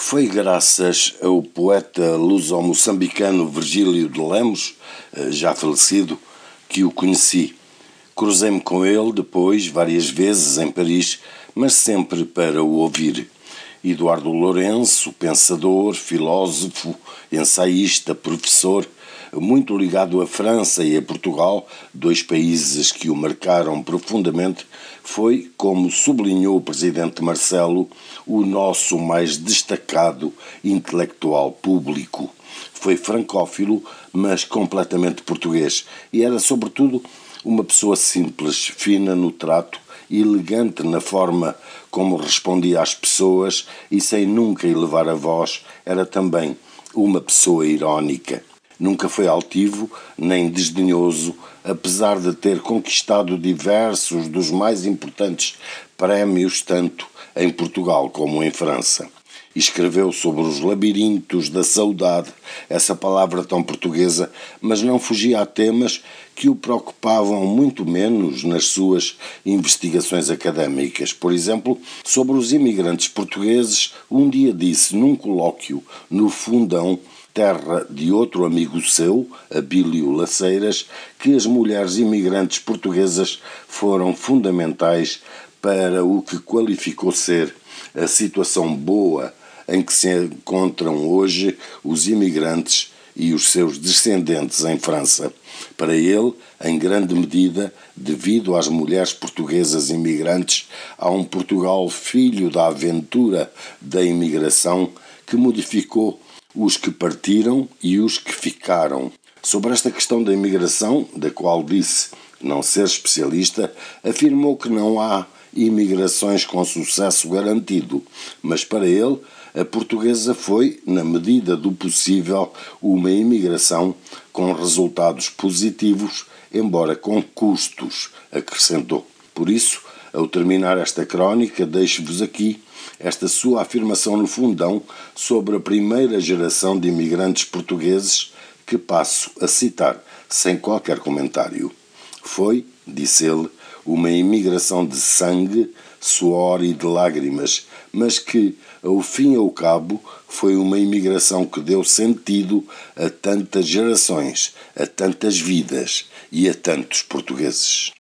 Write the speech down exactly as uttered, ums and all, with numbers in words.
Foi graças ao poeta luso-moçambicano Virgílio de Lemos, já falecido, que o conheci. Cruzei-me com ele depois várias vezes em Paris, mas sempre para o ouvir. Eduardo Lourenço, pensador, filósofo, ensaísta, professor, muito ligado à França e a Portugal, dois países que o marcaram profundamente, foi, como sublinhou o presidente Marcelo, o nosso mais destacado intelectual público. Foi francófilo, mas completamente português, e era, sobretudo, uma pessoa simples, fina no trato, elegante na forma como respondia às pessoas e sem nunca elevar a voz, era também uma pessoa irónica. Nunca foi altivo nem desdenhoso, apesar de ter conquistado diversos dos mais importantes prémios, tanto em Portugal como em França. Escreveu sobre os labirintos da saudade, essa palavra tão portuguesa, mas não fugia a temas que o preocupavam muito menos nas suas investigações académicas. Por exemplo, sobre os imigrantes portugueses, um dia disse num colóquio no Fundão, terra de outro amigo seu, Abílio Laceiras, que as mulheres imigrantes portuguesas foram fundamentais para o que qualificou ser a situação boa em que se encontram hoje os imigrantes e os seus descendentes em França. Para ele, em grande medida, devido às mulheres portuguesas imigrantes, há um Portugal filho da aventura da imigração que modificou os que partiram e os que ficaram. Sobre esta questão da imigração, da qual disse não ser especialista, afirmou que não há imigrações com sucesso garantido, mas para ele a portuguesa foi, na medida do possível, uma imigração com resultados positivos, embora com custos, acrescentou. Por isso, ao terminar esta crónica, deixo-vos aqui esta sua afirmação no Fundão sobre a primeira geração de imigrantes portugueses, que passo a citar sem qualquer comentário. Foi, disse ele, uma imigração de sangue, suor e de lágrimas, mas que, ao fim e ao cabo, foi uma imigração que deu sentido a tantas gerações, a tantas vidas e a tantos portugueses.